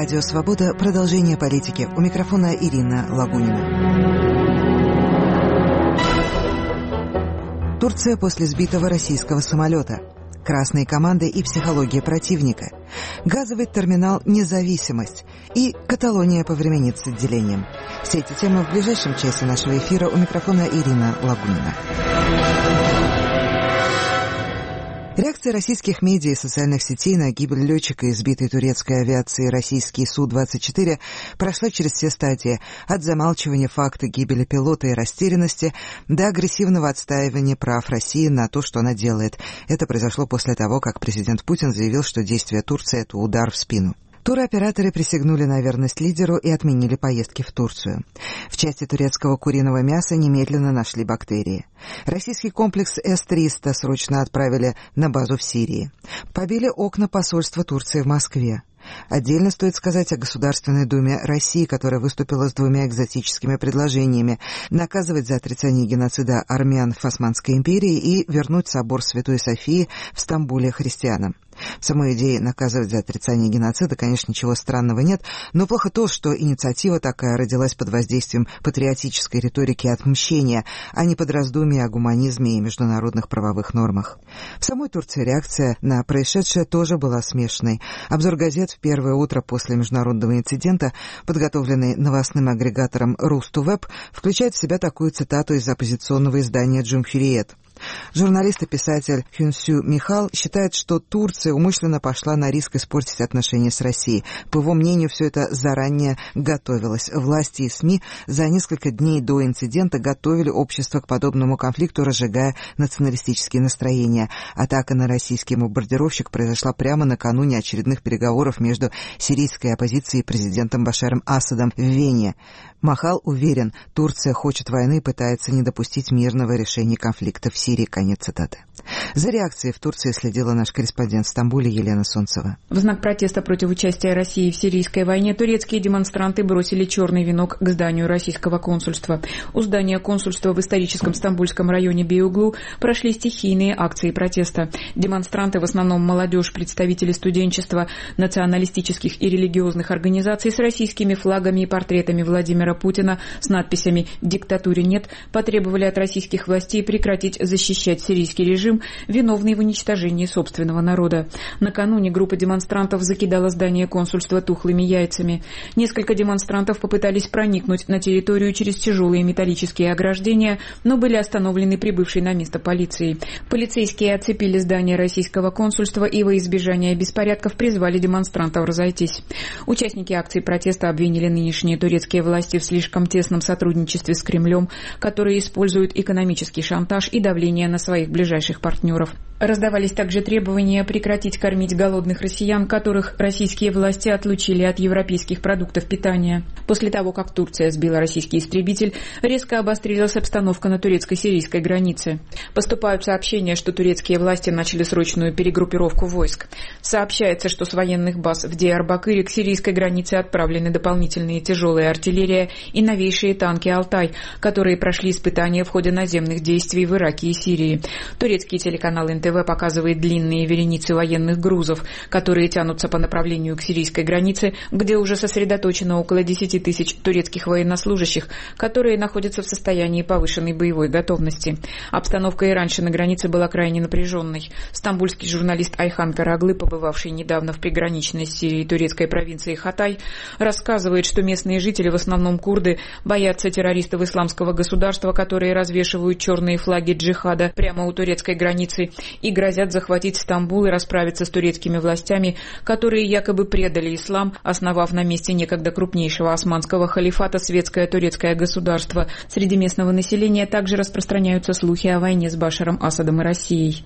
Радио «Свобода». Продолжение политики. У микрофона Ирина Лагунина. Турция после сбитого российского самолета. Красные команды и психология противника. Газовый терминал «Независимость» и Каталония повременит с отделением. Все эти темы в ближайшем часе нашего эфира. У микрофона Ирина Лагунина. Реакция российских медиа и социальных сетей на гибель летчика и сбитой турецкой авиации российский Су-24 прошла через все стадии, от замалчивания факта гибели пилота и растерянности до агрессивного отстаивания прав России на то, что она делает. Это произошло после того, как президент Путин заявил, что действия Турции – это удар в спину. Туроператоры присягнули на верность лидеру и отменили поездки в Турцию. В части турецкого куриного мяса немедленно нашли бактерии. Российский комплекс С-300 срочно отправили на базу в Сирии. Побили окна посольства Турции в Москве. Отдельно стоит сказать о Государственной Думе России, которая выступила с двумя экзотическими предложениями: наказывать за отрицание геноцида армян в Османской империи и вернуть собор Святой Софии в Стамбуле христианам. В самой идее наказывать за отрицание геноцида, конечно, ничего странного нет, но плохо то, что инициатива такая родилась под воздействием патриотической риторики отмщения, а не под раздумья о гуманизме и международных правовых нормах. В самой Турции реакция на происшедшее тоже была смешанной. Обзор газет в первое утро после международного инцидента, подготовленный новостным агрегатором Русту-Веб, включает в себя такую цитату из оппозиционного издания «Джумхуриет». Журналист и писатель Хюнсю Михал считает, что Турция умышленно пошла на риск испортить отношения с Россией. По его мнению, все это заранее готовилось. Власти и СМИ за несколько дней до инцидента готовили общество к подобному конфликту, разжигая националистические настроения. Атака на российский бомбардировщик произошла прямо накануне очередных переговоров между сирийской оппозицией и президентом Башаром Асадом в Вене. Махал уверен, Турция хочет войны и пытается не допустить мирного решения конфликта в Сирии. Конец цитаты. За реакцией в Турции следила наш корреспондент в Стамбуле Елена Солнцева. В знак протеста против участия России в сирийской войне турецкие демонстранты бросили черный венок к зданию российского консульства. У здания консульства в историческом стамбульском районе Бейуглу прошли стихийные акции протеста. Демонстранты, в основном молодежь, представители студенчества, националистических и религиозных организаций, с российскими флагами и портретами Владимира Путина с надписями «Диктатуре нет», потребовали от российских властей прекратить защищать сирийский режим, виновный в уничтожении собственного народа. Накануне группа демонстрантов закидала здание консульства тухлыми яйцами. Несколько демонстрантов попытались проникнуть на территорию через тяжелые металлические ограждения, но были остановлены прибывшей на место полицией. Полицейские оцепили здание российского консульства и во избежание беспорядков призвали демонстрантов разойтись. Участники акции протеста обвинили нынешние турецкие власти в слишком тесном сотрудничестве с Кремлем, которые используют экономический шантаж и давление на своих ближайших партнеров. Раздавались также требования прекратить кормить голодных россиян, которых российские власти отлучили от европейских продуктов питания. После того, как Турция сбила российский истребитель, резко обострилась обстановка на турецко-сирийской границе. Поступают сообщения, что турецкие власти начали срочную перегруппировку войск. Сообщается, что с военных баз в Диярбакыре к сирийской границе отправлены дополнительные тяжелые артиллерия и новейшие танки «Алтай», которые прошли испытания в ходе наземных действий в Ираке и Сирии. Турецкий телеканал НТВ показывает длинные вереницы военных грузов, которые тянутся по направлению к сирийской границе, где уже сосредоточено около 10 тысяч турецких военнослужащих, которые находятся в состоянии повышенной боевой готовности. Обстановка и раньше на границе была крайне напряженной. Стамбульский журналист Айхан Караглы, побывавший недавно в приграничной с Сирией турецкой провинции Хатай, рассказывает, что местные жители, в основном курды, боятся террористов исламского государства, которые развешивают черные флаги джихада прямо у турецкой границы и грозят захватить Стамбул и расправиться с турецкими властями, которые якобы предали ислам, основав на месте некогда крупнейшего османского халифата светское турецкое государство. Среди местного населения также распространяются слухи о войне с Башаром Асадом и Россией.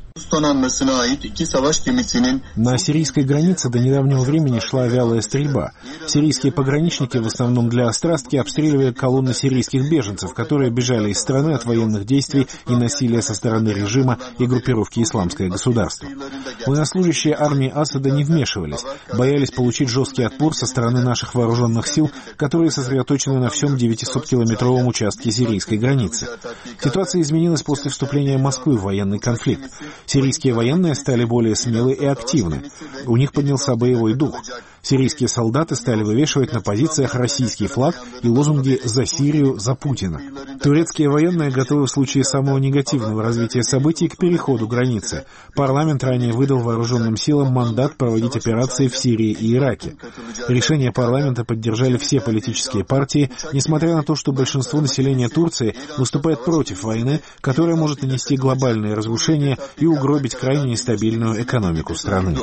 На сирийской границе до недавнего времени шла вялая стрельба. Сирийские пограничники, в основном для острастки, обстреливали колонны сирийских беженцев, которые бежали из страны от военных действий и насилия со стороны режима и группировки «Исламское государство». Военнослужащие армии Асада не вмешивались, боялись получить жесткий отпор со стороны наших вооруженных сил, которые сосредоточены на всем 900-километровом участке сирийской границы. Ситуация изменилась после вступления Москвы в военный конфликт. Сирийские военные стали более смелы и активны. У них поднялся боевой дух. Сирийские солдаты стали вывешивать на позициях российский флаг и лозунги «За Сирию, за Путина». Турецкие военные готовы в случае самого негативного развития событий к переходу границы. Парламент ранее выдал вооруженным силам мандат проводить операции в Сирии и Ираке. Решение парламента поддержали все политические партии, несмотря на то, что большинство населения Турции выступает против войны, которая может нанести глобальные разрушения и угробить крайне нестабильную экономику страны.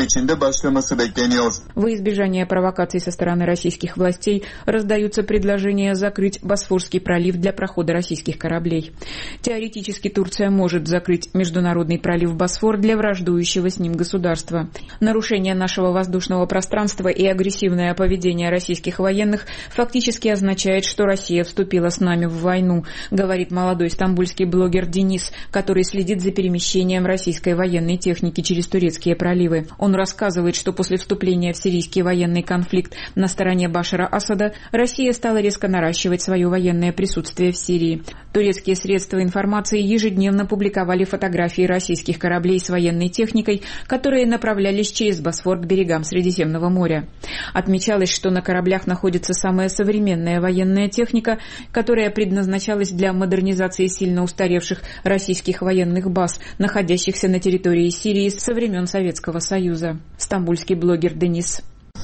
Во избежание провокаций со стороны российских властей раздаются предложения закрыть Босфорский пролив для прохода российских кораблей. Теоретически Турция может закрыть международный пролив Босфор для враждующего с ним государства. Нарушение нашего воздушного пространства и агрессивное поведение российских военных фактически означает, что Россия вступила с нами в войну, говорит молодой стамбульский блогер Денис, который следит за перемещением российской военной техники через турецкие проливы. Он рассказывает, что после вступления в сирийский военный конфликт на стороне Башара Асада Россия стала резко наращивать свое военное присутствие в Сирии. Турецкие средства информации ежедневно публиковали фотографии российских кораблей с военной техникой, которые направлялись через Босфор к берегам Средиземного моря. Отмечалось, что на кораблях находится самая современная военная техника, которая предназначалась для модернизации сильно устаревших российских военных баз, находящихся на территории Сирии со времен Советского Союза. Стамбульский блогер Денис.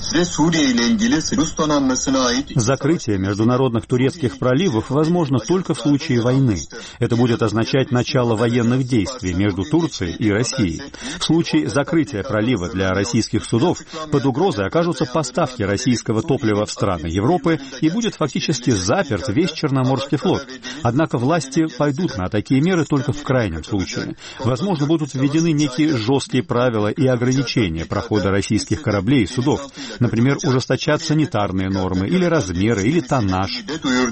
Закрытие международных турецких проливов возможно только в случае войны. Это будет означать начало военных действий между Турцией и Россией. В случае закрытия пролива для российских судов под угрозой окажутся поставки российского топлива в страны Европы и будет фактически заперт весь Черноморский флот. Однако власти пойдут на такие меры только в крайнем случае. Возможно, будут введены некие жесткие правила и ограничения прохода российских кораблей и судов. Например, ужесточат санитарные нормы, или размеры, или тоннаж.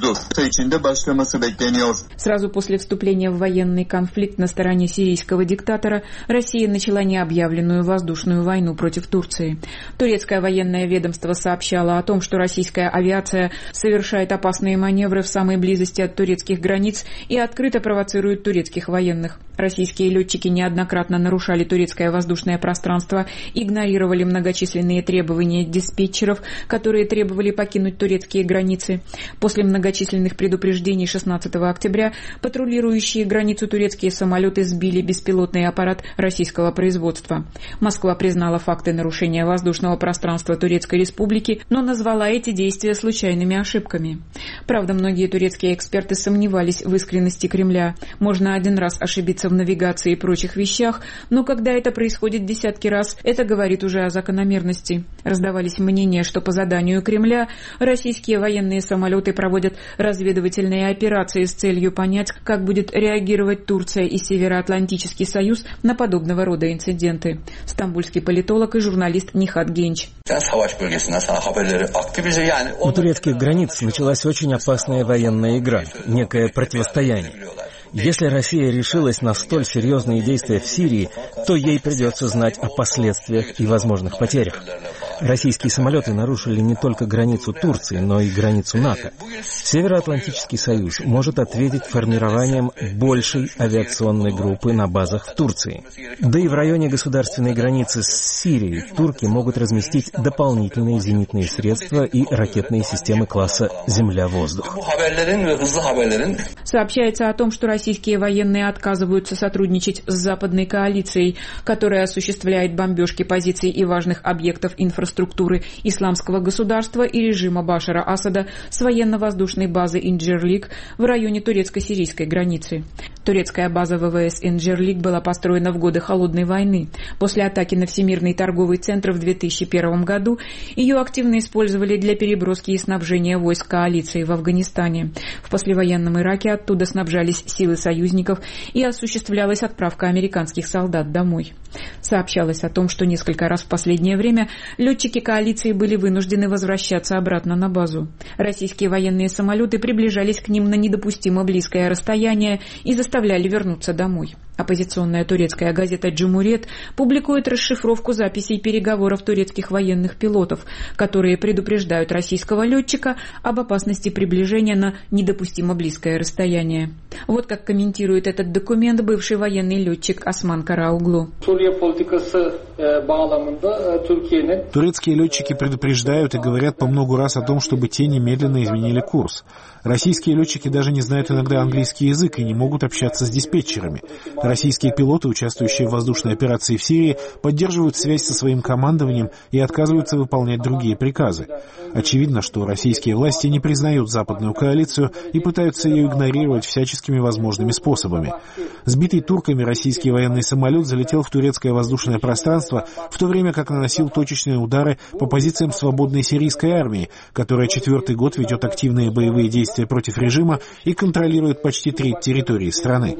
Сразу после вступления в военный конфликт на стороне сирийского диктатора Россия начала необъявленную воздушную войну против Турции. Турецкое военное ведомство сообщало о том, что российская авиация совершает опасные маневры в самой близости от турецких границ и открыто провоцирует турецких военных. Российские летчики неоднократно нарушали турецкое воздушное пространство, игнорировали многочисленные требования диспетчеров, которые требовали покинуть турецкие границы. После многочисленных предупреждений 16 октября патрулирующие границу турецкие самолеты сбили беспилотный аппарат российского производства. Москва признала факты нарушения воздушного пространства Турецкой Республики, но назвала эти действия случайными ошибками. Правда, многие турецкие эксперты сомневались в искренности Кремля. Можно один раз ошибиться в навигации и прочих вещах, но когда это происходит десятки раз, это говорит уже о закономерности. Раздавались мнения, что по заданию Кремля российские военные самолеты проводят разведывательные операции с целью понять, как будет реагировать Турция и Североатлантический союз на подобного рода инциденты. Стамбульский политолог и журналист Нихат Генч. У турецких границ началась очень опасная военная игра, некое противостояние. Если Россия решилась на столь серьезные действия в Сирии, то ей придется знать о последствиях и возможных потерях. Российские самолеты нарушили не только границу Турции, но и границу НАТО. Североатлантический союз может ответить формированием большей авиационной группы на базах в Турции. Да и в районе государственной границы с Сирией турки могут разместить дополнительные зенитные средства и ракетные системы класса «Земля-воздух». Сообщается о том, что российские военные отказываются сотрудничать с западной коалицией, которая осуществляет бомбежки позиций и важных объектов инфраструктуры исламского государства и режима Башара Асада с военно-воздушной базы Инджирлик в районе турецко-сирийской границы. Турецкая база ВВС Инджирлик была построена в годы Холодной войны. После атаки на Всемирный торговый центр в 2001 году ее активно использовали для переброски и снабжения войск коалиции в Афганистане. В послевоенном Ираке оттуда снабжались силы союзников и осуществлялась отправка американских солдат домой. Сообщалось о том, что несколько раз в последнее время летчики коалиции были вынуждены возвращаться обратно на базу. Российские военные самолеты приближались к ним на недопустимо близкое расстояние и заставляли вернуться домой. Оппозиционная турецкая газета «Джумурет» публикует расшифровку записей переговоров турецких военных пилотов, которые предупреждают российского летчика об опасности приближения на недопустимо близкое расстояние. Вот как комментирует этот документ бывший военный летчик Осман Карауглу. Турецкие летчики предупреждают и говорят по много раз о том, чтобы те немедленно изменили курс. Российские летчики даже не знают иногда английский язык и не могут общаться с диспетчерами. Российские пилоты, участвующие в воздушной операции в Сирии, поддерживают связь со своим командованием и отказываются выполнять другие приказы. Очевидно, что российские власти не признают западную коалицию и пытаются ее игнорировать всяческими возможными способами. Сбитый турками российский военный самолет залетел в турецкое воздушное пространство, в то время как наносил точечные удары по позициям свободной сирийской армии, которая 4-й год ведет активные боевые действия против режима и контролирует почти треть территории страны.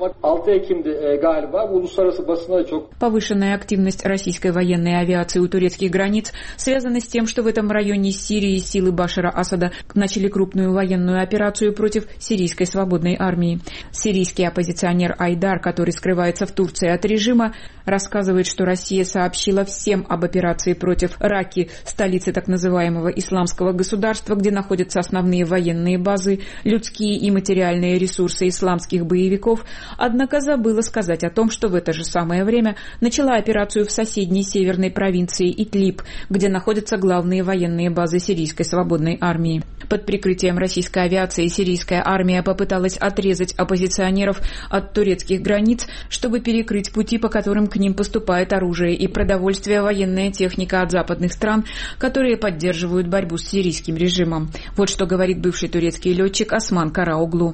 Повышенная активность российской военной авиации у турецких границ связана с тем, что в этом районе Сирии силы Башара Асада начали крупную военную операцию против сирийской свободной армии. Сирийский оппозиционер Айдар, который скрывается в Турции от режима, рассказывает, что Россия сообщила всем об операции против Раки, столицы так называемого исламского государства, где находятся основные военные базы, людские и материальные ресурсы исламских боевиков, однако забыла сказать о том, что в это же самое время начала операцию в соседней северной провинции Идлиб, где находятся главные военные базы сирийской свободной армии. Под прикрытием российской авиации сирийская армия попыталась отрезать оппозиционеров от турецких границ, чтобы перекрыть пути, по которым к ним поступает оружие и продовольствие, военная техника от западных стран, которые поддерживают борьбу с сирийским режимом. Вот что говорит бывший турецкий летчик Осман Карауглу.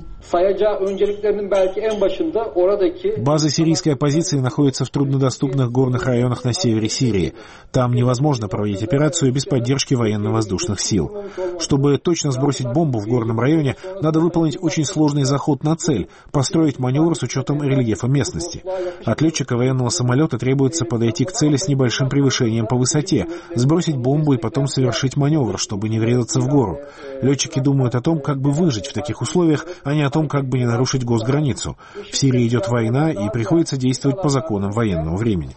Базы сирийской оппозиции находятся в труднодоступных горных районах на севере Сирии. Там невозможно проводить операцию без поддержки военно-воздушных сил. Чтобы точно сбросить бомбу в горном районе, надо выполнить очень сложный заход на цель, построить маневр с учетом рельефа местности. От летчика военного самолета требуется подойти к цели с небольшим превышением по высоте, сбросить бомбу и потом совершить маневр, чтобы не врезаться в гору. Летчики думают о том, как бы выжить в таких условиях, а не о том, как бы не нарушить госграницу. В Сирии идет война, и приходится действовать по законам военного времени.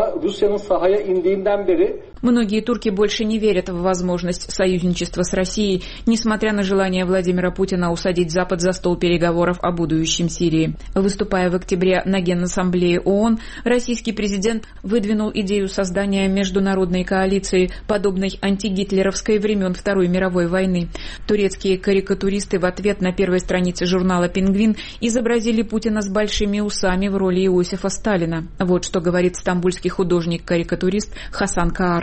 Многие турки больше не верят в возможность союзничества с Россией, несмотря на желание Владимира Путина усадить Запад за стол переговоров о будущем Сирии. Выступая в октябре на Генассамблее ООН, российский президент выдвинул идею создания международной коалиции, подобной антигитлеровской времен Второй мировой войны. Турецкие карикатуристы в ответ на первой странице журнала «Пингвин» изобразили Путина с большими усами в роли Иосифа Сталина. Вот что говорит стамбульский художник-карикатурист Хасан Каар.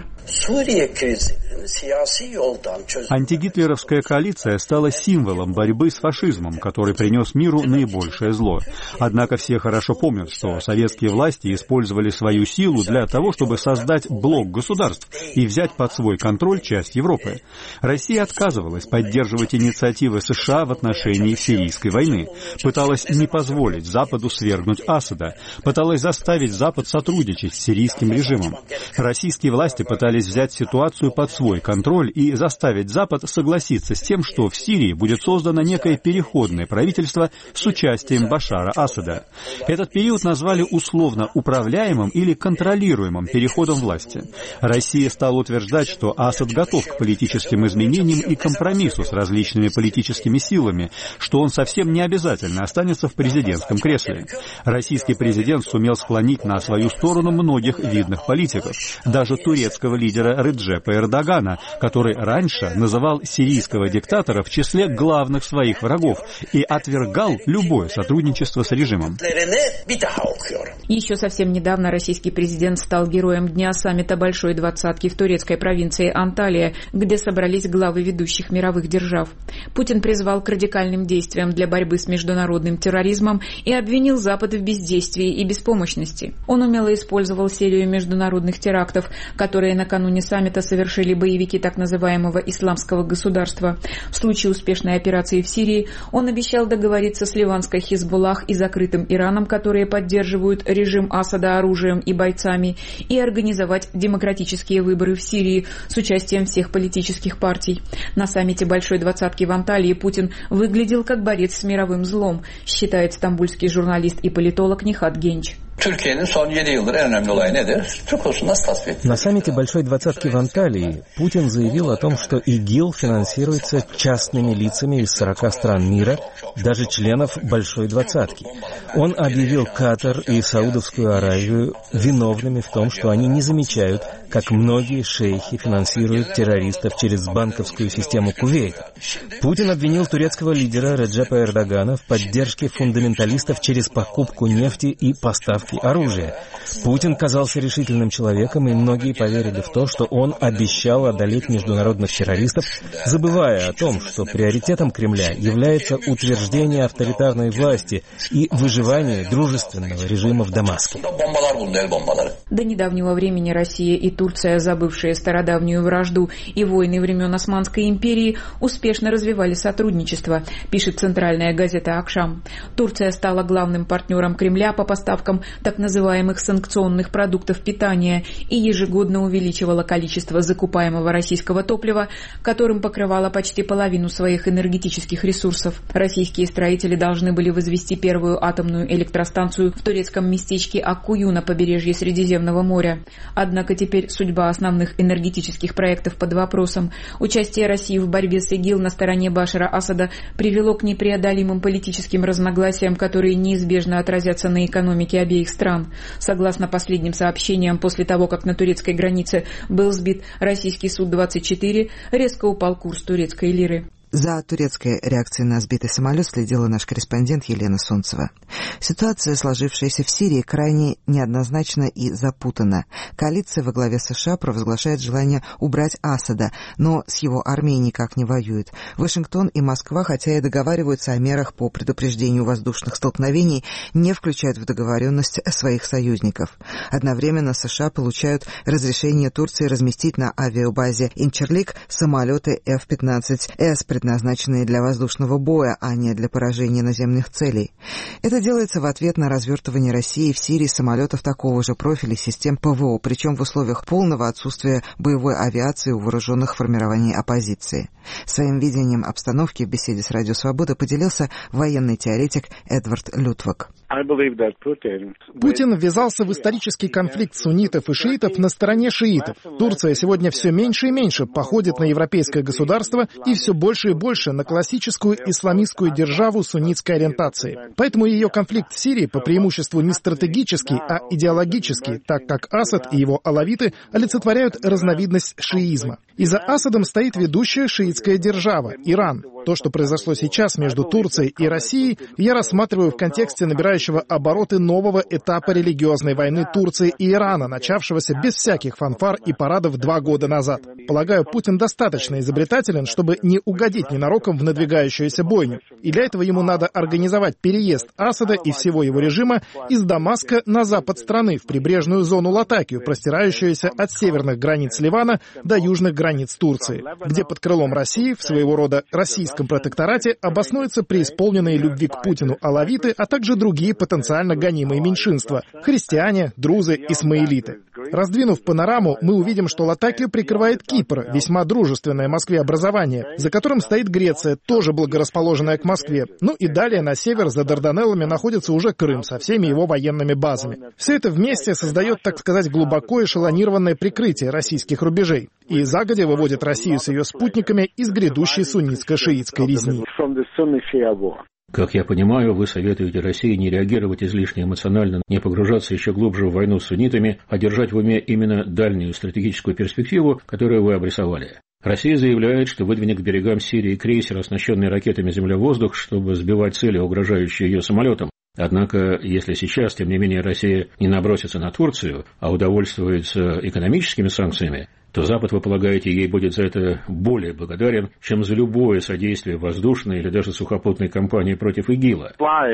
Антигитлеровская коалиция стала символом борьбы с фашизмом, который принес миру наибольшее зло. Однако все хорошо помнят, что советские власти использовали свою силу для того, чтобы создать блок государств и взять под свой контроль часть Европы. Россия отказывалась поддерживать инициативы США в отношении сирийской войны, пыталась не позволить Западу свергнуть Асада, пыталась заставить Запад сотрудничать с сирийским режимом. Российские власти пытались взять ситуацию под свой контроль и заставить Запад согласиться с тем, что в Сирии будет создано некое переходное правительство с участием Башара Асада. Этот период назвали условно управляемым или контролируемым переходом власти. Россия стала утверждать, что Асад готов к политическим изменениям и компромиссу с различными политическими силами, что он совсем не обязательно останется в президентском кресле. Российский президент сумел склонить на свою сторону многих видных политиков, даже турецкого лидера Реджепа Эрдогана, который раньше называл сирийского диктатора в числе главных своих врагов и отвергал любое сотрудничество с режимом. Еще совсем недавно российский президент стал героем дня саммита Большой Двадцатки в турецкой провинции Анталия, где собрались главы ведущих мировых держав. Путин призвал к радикальным действиям для борьбы с международным терроризмом и обвинил Запад в бездействии и беспомощности. Он умело использовал серию международных терактов, которые накануне саммита совершили боевики так называемого исламского государства. В случае успешной операции в Сирии он обещал договориться с ливанской Хизбуллах и закрытым Ираном, которые поддерживают режим Асада оружием и бойцами, и организовать демократические выборы в Сирии с участием всех политических партий. На саммите Большой Двадцатки в Анталии Путин выглядел как борец с мировым злом, считает стамбульский журналист и политолог Нихат Генч. На саммите Большой Двадцатки в Анталии Путин заявил о том, что ИГИЛ финансируется частными лицами из 40 стран мира, даже членов Большой Двадцатки. Он объявил Катар и Саудовскую Аравию виновными в том, что они не замечают, как многие шейхи финансируют террористов через банковскую систему Кувейта. Путин обвинил турецкого лидера Реджепа Эрдогана в поддержке фундаменталистов через покупку нефти и поставки оружия. Путин казался решительным человеком, и многие поверили в то, что он обещал одолеть международных террористов, забывая о том, что приоритетом Кремля является утверждение авторитарной власти и выживание дружественного режима в Дамаске. До недавнего времени Россия и Турция, забывшие стародавнюю вражду и войны времен Османской империи, успешно развивали сотрудничество, пишет центральная газета «Акшам». Турция стала главным партнером Кремля по поставкам так называемых санкционных продуктов питания и ежегодно увеличивала количество закупаемого российского топлива, которым покрывала почти половину своих энергетических ресурсов. Российские строители должны были возвести первую атомную электростанцию в турецком местечке Аккую на побережье Средиземного моря. Однако теперь судьба основных энергетических проектов под вопросом. Участие России в борьбе с ИГИЛ на стороне Башара Асада привело к непреодолимым политическим разногласиям, которые неизбежно отразятся на экономике обеих стран. Согласно последним сообщениям, после того, как на турецкой границе был сбит российский Су-24, резко упал курс турецкой лиры. За турецкой реакцией на сбитый самолет следила наш корреспондент Елена Солнцева. Ситуация, сложившаяся в Сирии, крайне неоднозначна и запутана. Коалиция во главе США провозглашает желание убрать Асада, но с его армией никак не воюет. Вашингтон и Москва, хотя и договариваются о мерах по предупреждению воздушных столкновений, не включают в договоренность своих союзников. Одновременно США получают разрешение Турции разместить на авиабазе Инчерлик самолеты F-15С, предназначенные для воздушного боя, а не для поражения наземных целей. Это делается в ответ на развертывание России в Сирии самолетов такого же профиля систем ПВО, причем в условиях полного отсутствия боевой авиации у вооруженных формирований оппозиции. Своим видением обстановки в беседе с Радио Свобода поделился военный теоретик Эдвард Лютвак. Путин ввязался в исторический конфликт суннитов и шиитов на стороне шиитов. Турция сегодня все меньше и меньше походит на европейское государство и все больше и больше на классическую исламистскую державу суннитской ориентации. Поэтому ее конфликт в Сирии по преимуществу не стратегический, а идеологический, так как Асад и его алавиты олицетворяют разновидность шиизма. И за Асадом стоит ведущая шиитская держава – Иран. То, что произошло сейчас между Турцией и Россией, я рассматриваю в контексте набирающего обороты нового этапа религиозной войны Турции и Ирана, начавшегося без всяких фанфар и парадов 2 года назад. Полагаю, Путин достаточно изобретателен, чтобы не угодить ненароком в надвигающуюся бойню. И для этого ему надо организовать переезд Асада и всего его режима из Дамаска на запад страны, в прибрежную зону Латакию, простирающуюся от северных границ Ливана до южных границ Турции, где под крылом России, в своего рода российском протекторате, обоснуются преисполненные любви к Путину алавиты, а также другие потенциально гонимые меньшинства – христиане, друзы, исмаилиты. Раздвинув панораму, мы увидим, что Латакию прикрывает Кипр, весьма дружественное Москве образование, за которым стоит Греция, тоже благорасположенная к Москве. Ну и далее на север за Дарданеллами находится уже Крым со всеми его военными базами. Все это вместе создает, так сказать, глубоко эшелонированное прикрытие российских рубежей и загодя выводит Россию с ее спутниками из грядущей суннитско-шиитской резни. Как я понимаю, вы советуете России не реагировать излишне эмоционально, не погружаться еще глубже в войну с суннитами, а держать в уме именно дальнюю стратегическую перспективу, которую вы обрисовали. Россия заявляет, что выдвинет к берегам Сирии крейсер, оснащенный ракетами «Земля-воздух», чтобы сбивать цели, угрожающие ее самолетам. Однако, если сейчас, тем не менее, Россия не набросится на Турцию, а удовольствуется экономическими санкциями, то Запад, вы полагаете, ей будет за это более благодарен, чем за любое содействие воздушной или даже сухопутной кампании против ИГИЛа.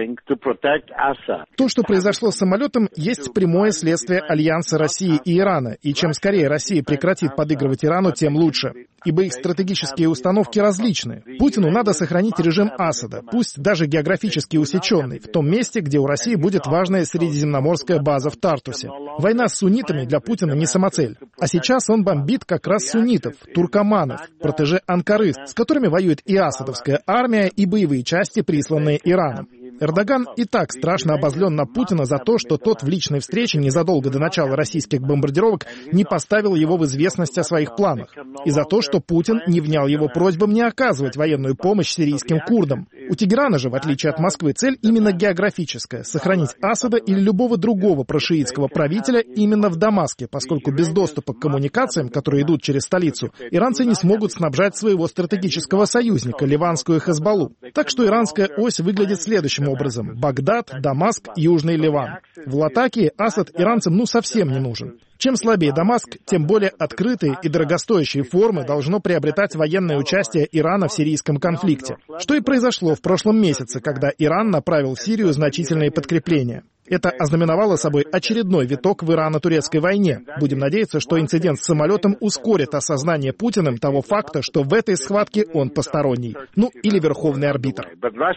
То, что произошло с самолетом, есть прямое следствие альянса России и Ирана, и чем скорее Россия прекратит подыгрывать Ирану, тем лучше. Ибо их стратегические установки различны. Путину надо сохранить режим Асада, пусть даже географически усеченный, в том месте, где у России будет важная средиземноморская база в Тартусе. Война с суннитами для Путина не самоцель. А сейчас он бомбит как раз суннитов, туркоманов, протеже Анкары, с которыми воюет и асадовская армия, и боевые части, присланные Ираном. Эрдоган и так страшно обозлен на Путина за то, что тот в личной встрече незадолго до начала российских бомбардировок не поставил его в известность о своих планах. И за то, что Путин не внял его просьбам не оказывать военную помощь сирийским курдам. У Тегерана же, в отличие от Москвы, цель именно географическая — сохранить Асада или любого другого прошиитского правителя именно в Дамаске, поскольку без доступа к коммуникациям, которые идут через столицу, иранцы не смогут снабжать своего стратегического союзника, ливанскую Хезболлу. Так что иранская ось выглядит следующим образом: Багдад, Дамаск, Южный Ливан. В Латакии Асад иранцам совсем не нужен. Чем слабее Дамаск, тем более открытые и дорогостоящие формы должно приобретать военное участие Ирана в сирийском конфликте. Что и произошло в прошлом месяце, когда Иран направил в Сирию значительные подкрепления. Это ознаменовало собой очередной виток в ирано-турецкой войне. Будем надеяться, что инцидент с самолетом ускорит осознание Путиным того факта, что в этой схватке он посторонний. Или верховный арбитр.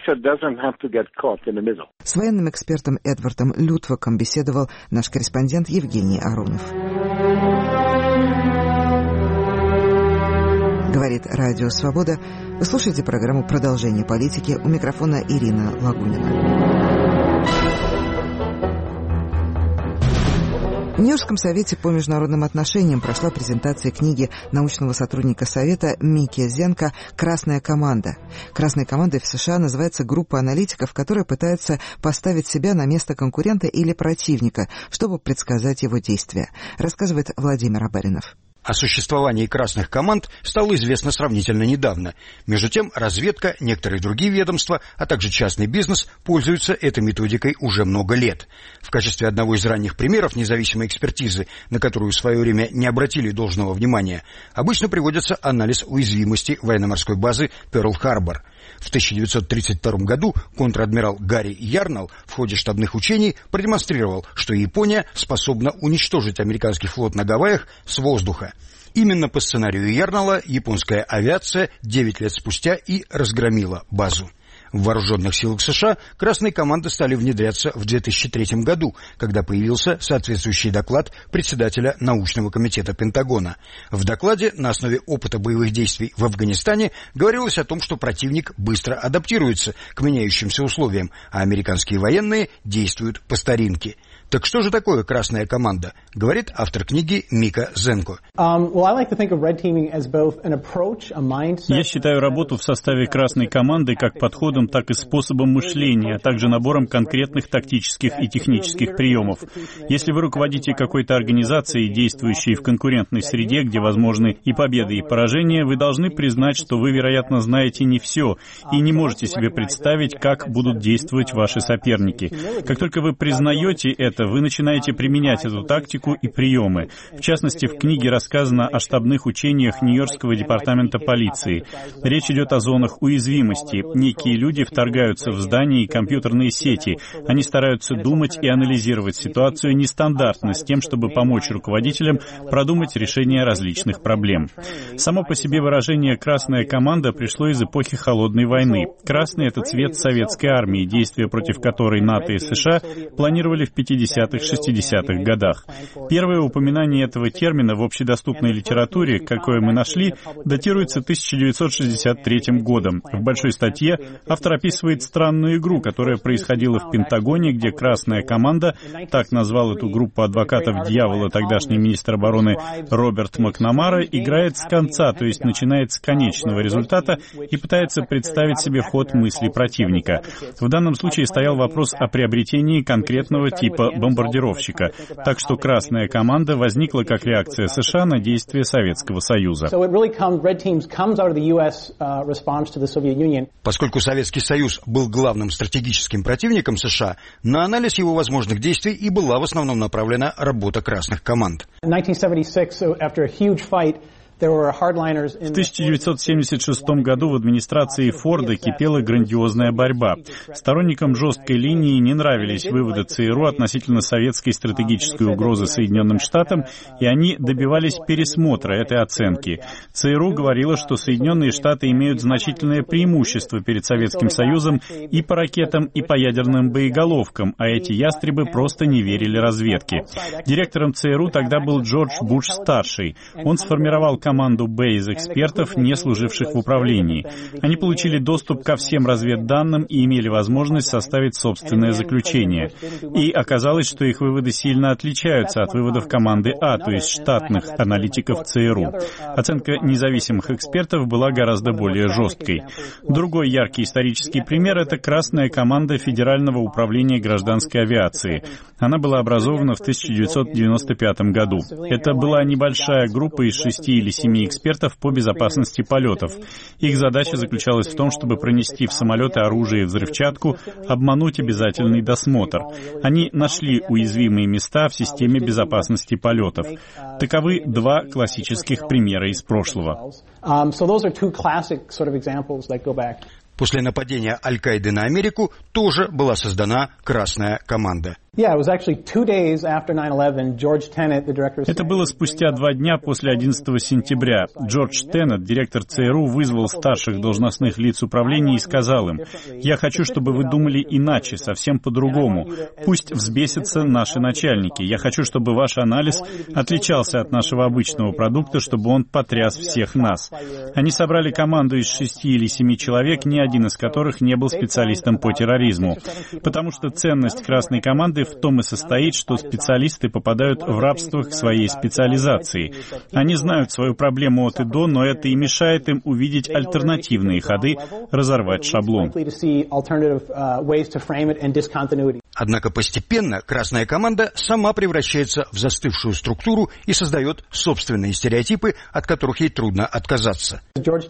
С военным экспертом Эдвардом Лютваком беседовал наш корреспондент Евгений Аронов. Говорит Радио Свобода. Вы слушаете программу «Продолжение политики». У микрофона Ирина Лагунина. В Нью-Йоркском совете по международным отношениям прошла презентация книги научного сотрудника Совета Мики Зенко «Красная команда». «Красной командой» в США называется группа аналитиков, которая пытается поставить себя на место конкурента или противника, чтобы предсказать его действия, рассказывает Владимир Абаринов. О существовании красных команд стало известно сравнительно недавно. Между тем, разведка, некоторые другие ведомства, а также частный бизнес пользуются этой методикой уже много лет. В качестве одного из ранних примеров независимой экспертизы, на которую в свое время не обратили должного внимания, обычно приводится анализ уязвимости военно-морской базы Пёрл-Харбор. В 1932 году контр-адмирал Гарри Ярналл в ходе штабных учений продемонстрировал, что Япония способна уничтожить американский флот на Гавайях с воздуха. Именно по сценарию Ярналла японская авиация 9 лет спустя и разгромила базу. В вооруженных силах США красные команды стали внедряться в 2003 году, когда появился соответствующий доклад председателя научного комитета Пентагона. В докладе на основе опыта боевых действий в Афганистане говорилось о том, что противник быстро адаптируется к меняющимся условиям, а американские военные действуют по старинке. Так что же такое красная команда, говорит автор книги Мика Зенко. Я считаю работу в составе красной команды как подходом, так и способом мышления, а также набором конкретных тактических и технических приемов. Если вы руководите какой-то организацией, действующей в конкурентной среде, где возможны и победы, и поражения, вы должны признать, что вы, вероятно, знаете не все и не можете себе представить, как будут действовать ваши соперники. Как только вы признаете это, вы начинаете применять эту тактику и приемы. В частности, в книге рассказано о штабных учениях Нью-Йоркского департамента полиции. Речь идет о зонах уязвимости. Некие люди вторгаются в здания и компьютерные сети. Они стараются думать и анализировать ситуацию нестандартно, с тем, чтобы помочь руководителям продумать решение различных проблем. Само по себе выражение «красная команда» пришло из эпохи Холодной войны. Красный — это цвет советской армии, действия против которой НАТО и США планировали в 50-х, 60-х годах. Первое упоминание этого термина в общедоступной литературе, какое мы нашли, датируется 1963 годом. В большой статье автор описывает странную игру, которая происходила в Пентагоне, где красная команда, так назвал эту группу адвокатов дьявола тогдашний министр обороны Роберт Макнамара, играет с конца, то есть начинает с конечного результата и пытается представить себе ход мысли противника. В данном случае стоял вопрос о приобретении конкретного типа бомбардировщика, так что красная команда возникла как реакция США на действия Советского Союза. Поскольку Советский Союз был главным стратегическим противником США, на анализ его возможных действий и была в основном направлена работа красных команд. В 1976 году в администрации Форда кипела грандиозная борьба. Сторонникам жесткой линии не нравились выводы ЦРУ относительно советской стратегической угрозы Соединенным Штатам, и они добивались пересмотра этой оценки. ЦРУ говорило, что Соединенные Штаты имеют значительное преимущество перед Советским Союзом и по ракетам, и по ядерным боеголовкам, а эти ястребы просто не верили разведке. Директором ЦРУ тогда был Джордж Буш-старший. Он сформировал команду «Б» из экспертов, не служивших в управлении. Они получили доступ ко всем разведданным и имели возможность составить собственное заключение. И оказалось, что их выводы сильно отличаются от выводов команды «А», то есть штатных аналитиков ЦРУ. Оценка независимых экспертов была гораздо более жесткой. Другой яркий исторический пример — это Красная команда Федерального управления гражданской авиации. Она была образована в 1995 году. Это была небольшая группа из 6 или 7 экспертов по безопасности полетов. Их задача заключалась в том, чтобы пронести в самолеты оружие и взрывчатку, обмануть обязательный досмотр. Они нашли уязвимые места в системе безопасности полетов. Таковы два классических примера из прошлого. После нападения Аль-Каиды на Америку тоже была создана Красная команда. Это было спустя 2 дня после 11 сентября. Джордж Теннет, директор ЦРУ, вызвал старших должностных лиц управления и сказал им: «Я хочу, чтобы вы думали иначе, совсем по-другому. Пусть взбесятся наши начальники. Я хочу, чтобы ваш анализ отличался от нашего обычного продукта, чтобы он потряс всех нас». Они собрали команду из 6 или 7 человек, ни один из которых не был специалистом по терроризму. Потому что ценность Красной команды в том и состоит, что специалисты попадают в рабство к своей специализации. Они знают свою проблему от и до, но это и мешает им увидеть альтернативные ходы, разорвать шаблон. Однако постепенно Красная команда сама превращается в застывшую структуру и создает собственные стереотипы, от которых ей трудно отказаться. Джордж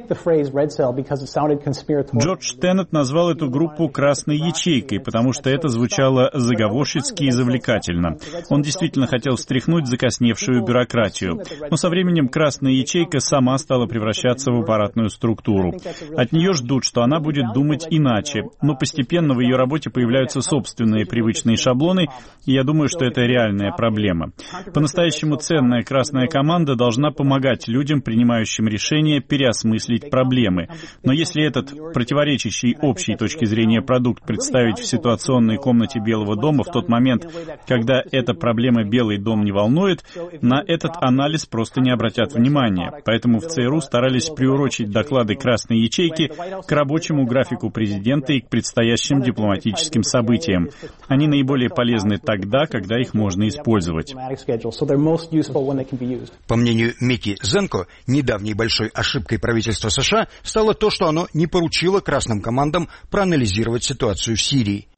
Теннет назвал эту группу «красной ячейкой», потому что это звучало заговорщицки и завлекательно. Он действительно хотел встряхнуть закосневшую бюрократию. Но со временем красная ячейка сама стала превращаться в аппаратную структуру. От нее ждут, что она будет думать иначе, но постепенно в ее работе появляются собственные привычные шаблоны, и я думаю, что это реальная проблема. По-настоящему ценная Красная команда должна помогать людям, принимающим решения, переосмыслить проблемы. Но если этот противоречащий общей точке зрения продукт представить в ситуационной комнате Белого дома в тот момент, когда эта проблема Белый дом не волнует, на этот анализ просто не обратят внимания. Поэтому в ЦРУ старались приурочить доклады Красной ячейки к рабочему графику президента и к предстоящим дипломатическим событиям. Они наиболее полезны тогда, когда их можно использовать. По мнению Мики Зенко, недавней большой ошибкой правительства США стало то, что оно не поручило красным командам проанализировать ситуацию в Сирии.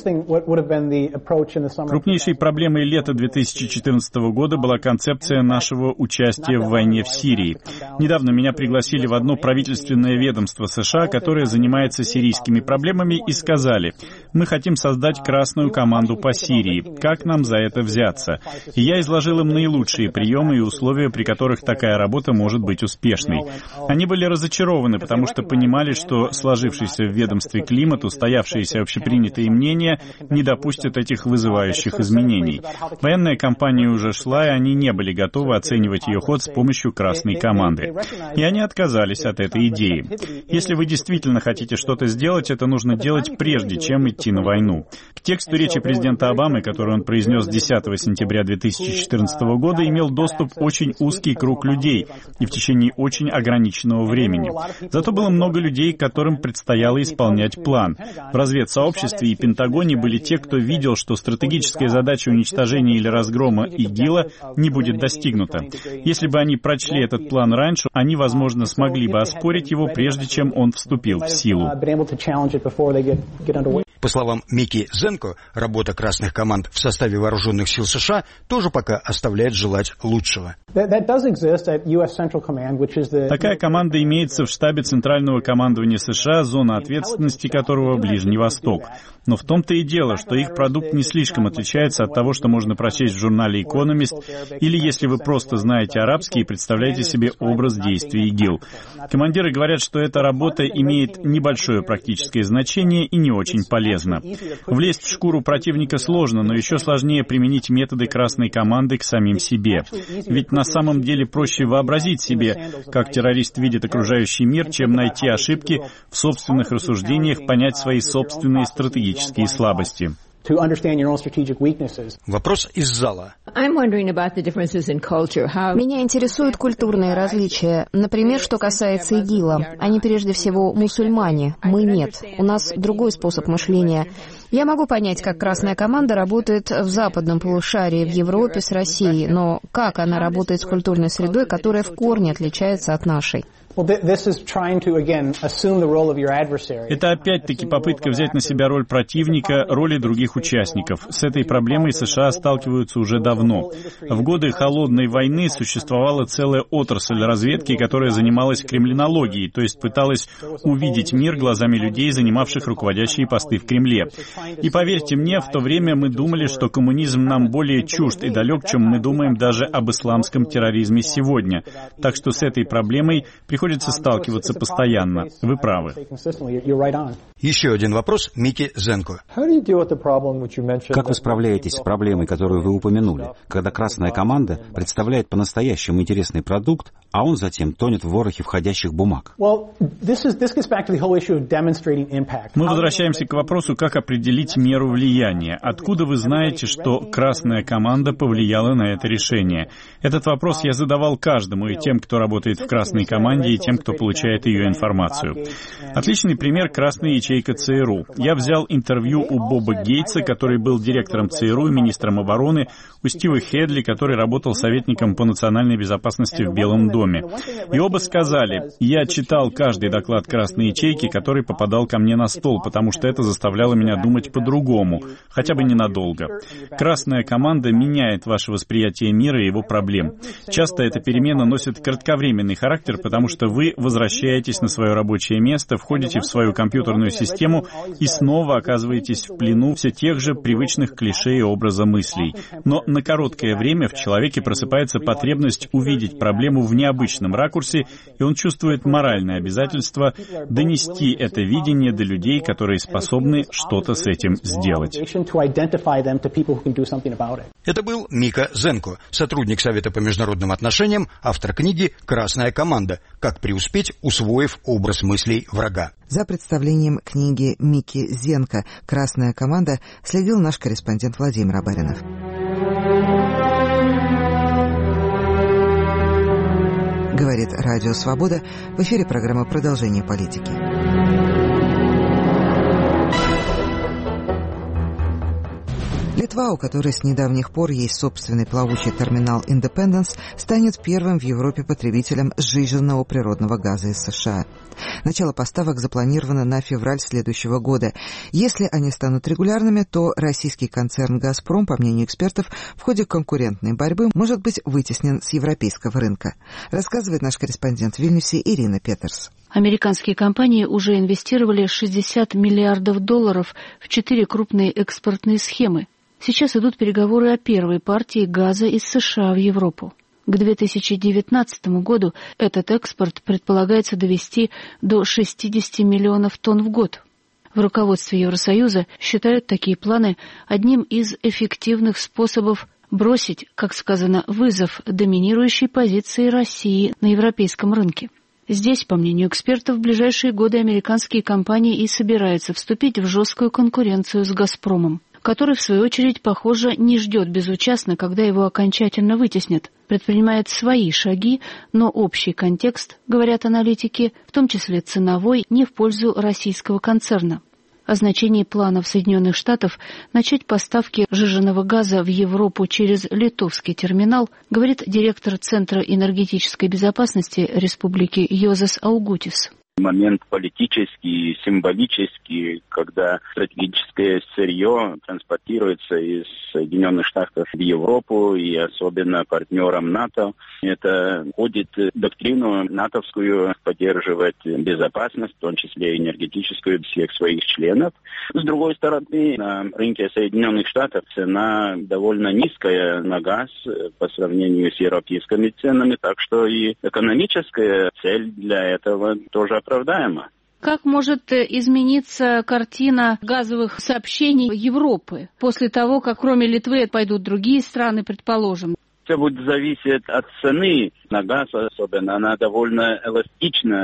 Крупнейшей проблемой лета 2014 года была концепция нашего участия в войне в Сирии. Недавно меня пригласили в одно правительственное ведомство США, которое занимается сирийскими проблемами, и сказали: «Мы хотим создать Красную команду по Сирии. Как нам за это взяться?» И я изложил им наилучшие приемы и условия, при которых такая работа может быть успешной. Они были разочарованы, потому что понимали, что сложившийся в ведомстве климат, устоявшиеся общепринятые мнения не допустят этих вызывающих изменений. Военная кампания уже шла, и они не были готовы оценивать ее ход с помощью Красной команды. И они отказались от этой идеи. Если вы действительно хотите что-то сделать, это нужно делать прежде, чем идти на войну. К тексту речи президента Обамы, которую он произнес 10 сентября 2014 года, имел доступ очень узкий круг людей и в течение очень ограниченного времени. Зато было много людей, которым предстояло исполнять план. В разведсообществе и Пентагоне были те, кто видел, что стратегическая задача уничтожения или разгрома ИГИЛа не будет достигнута. Если бы они прочли этот план раньше, они, возможно, смогли бы оспорить его, прежде чем он вступил в силу. По словам Мики Зенко, работа красных команд в составе вооруженных сил США тоже пока оставляет желать лучшего. Такая команда имеется в штабе Центрального командования США, зона ответственности которого Ближний Восток. Но в том-то и дело, что их продукт не слишком отличается от того, что можно прочесть в журнале «Экономист», или если вы просто знаете арабский и представляете себе образ действий ИГИЛ. Командиры говорят, что эта работа имеет небольшое практическое значение и не очень полезна. Влезть в шкуру противника сложно, но еще сложнее применить методы Красной команды к самим себе. Ведь на самом деле проще вообразить себе, как террорист видит окружающий мир, чем найти ошибки в собственных рассуждениях, понять свои собственные стратегические слабости. Вопрос из зала. Меня интересуют культурные различия. Например, что касается ИГИЛа. Они прежде всего мусульмане, мы нет. У нас другой способ мышления. Я могу понять, как Красная команда работает в западном полушарии, в Европе с Россией, но как она работает с культурной средой, которая в корне отличается от нашей? Это опять-таки попытка взять на себя роль противника, роли других участников. С этой проблемой США сталкиваются уже давно. В годы Холодной войны существовала целая отрасль разведки, которая занималась кремлинологией, то есть пыталась увидеть мир глазами людей, занимавших руководящие посты в Кремле. И поверьте мне, в то время мы думали, что коммунизм нам более чужд и далек, чем мы думаем даже об исламском терроризме сегодня. Так что с этой проблемой приходится сталкиваться постоянно. Вы правы. Еще один вопрос Микки Зенко. Как вы справляетесь с проблемой, которую вы упомянули, когда Красная команда представляет по-настоящему интересный продукт, а он затем тонет в ворохе входящих бумаг? Мы возвращаемся к вопросу, как определить меру влияния. Откуда вы знаете, что Красная команда повлияла на это решение? Этот вопрос я задавал каждому, и тем, кто работает в Красной команде, и тем, кто получает ее информацию. Отличный пример — красная ячейка ЦРУ. Я взял интервью у Боба Гейтса, который был директором ЦРУ и министром обороны, у Стива Хедли, который работал советником по национальной безопасности в Белом доме. И оба сказали: я читал каждый доклад красной ячейки, который попадал ко мне на стол, потому что это заставляло меня думать по-другому, хотя бы ненадолго. Красная команда меняет ваше восприятие мира и его проблем. Часто эта перемена носит кратковременный характер, потому что вы возвращаетесь на свое рабочее место, входите в свою компьютерную систему и снова оказываетесь в плену все тех же привычных клише и образа мыслей. Но на короткое время в человеке просыпается потребность увидеть проблему в необычном ракурсе, и он чувствует моральное обязательство донести это видение до людей, которые способны что-то с этим сделать. Это был Микка Зенко, сотрудник Совета по международным отношениям, автор книги «Красная команда. Как преуспеть, усвоив образ мыслей врага». За представлением книги Микки Зенко «Красная команда» следил наш корреспондент Владимир Абаринов. Говорит Радио Свобода. В эфире программа «Продолжение политики». Литва, у которой с недавних пор есть собственный плавучий терминал «Индепенденс», станет первым в Европе потребителем сжиженного природного газа из США. Начало поставок запланировано на февраль следующего года. Если они станут регулярными, то российский концерн «Газпром», по мнению экспертов, в ходе конкурентной борьбы может быть вытеснен с европейского рынка. Рассказывает наш корреспондент в Вильнюсе Ирина Петерс. Американские компании уже инвестировали $60 миллиардов в 4 крупные экспортные схемы. Сейчас идут переговоры о первой партии газа из США в Европу. К 2019 году этот экспорт предполагается довести до 60 миллионов тонн в год. В руководстве Евросоюза считают такие планы одним из эффективных способов бросить, как сказано, вызов доминирующей позиции России на европейском рынке. Здесь, по мнению экспертов, в ближайшие годы американские компании и собираются вступить в жесткую конкуренцию с «Газпромом», который, в свою очередь, похоже, не ждет безучастно, когда его окончательно вытеснят, предпринимает свои шаги, но общий контекст, говорят аналитики, в том числе ценовой, не в пользу российского концерна. О значении планов Соединенных Штатов начать поставки сжиженного газа в Европу через литовский терминал говорит директор Центра энергетической безопасности Республики Йозас Аугутис. Момент политический, символический, когда стратегическое сырье транспортируется из Соединенных Штатов в Европу и особенно партнерам НАТО. Это входит в доктрину натовскую поддерживать безопасность, в том числе энергетическую, всех своих членов. С другой стороны, на рынке Соединенных Штатов цена довольно низкая на газ по сравнению с европейскими ценами, так что и экономическая цель для этого тоже оправдаема. Как может измениться картина газовых сообщений Европы после того, как кроме Литвы пойдут другие страны, предположим? Все будет зависеть от цены на газ, особенно. Она довольно эластична.